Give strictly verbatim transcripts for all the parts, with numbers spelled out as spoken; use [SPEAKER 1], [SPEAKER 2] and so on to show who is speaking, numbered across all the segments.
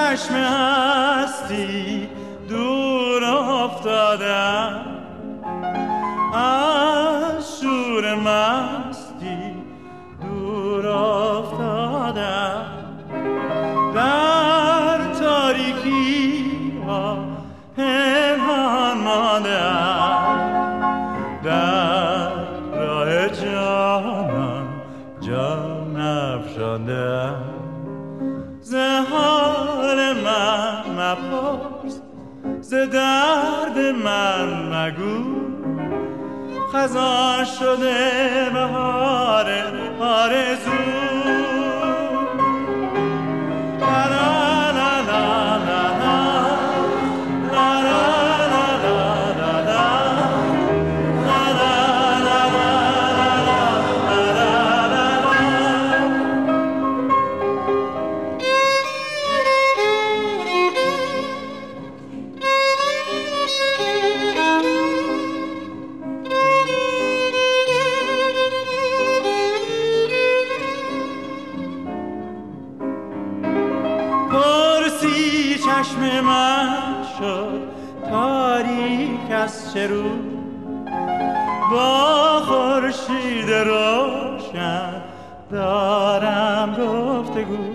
[SPEAKER 1] چشم هستی دور افتادم، از شور مستی دور افتادم، در تاریکی ها پنهان ماندم، در راه جانان جان افشاندم. ز حال من مپرس، ز درد من مگو، خزان شده بهار آرزو. چشم من شد تاریک از چه رو، با خورشید روشن دارم گفتگو،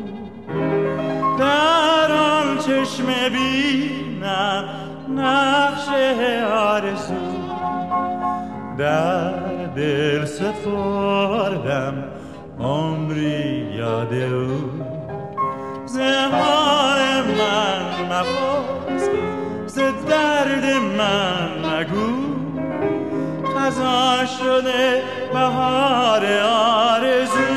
[SPEAKER 1] در آن چشم بینم نقش آرزو، در دل سپردم عمری یاد او. ز حال من مپرس، ز درد من مگو، خزان شده بهار آرزو.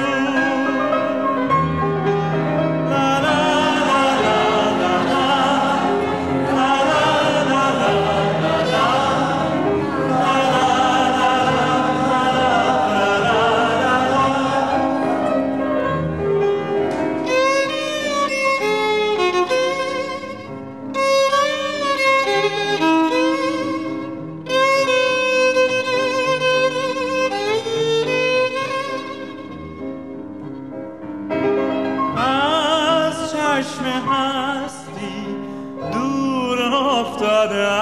[SPEAKER 1] چشم هستی دور افتاده،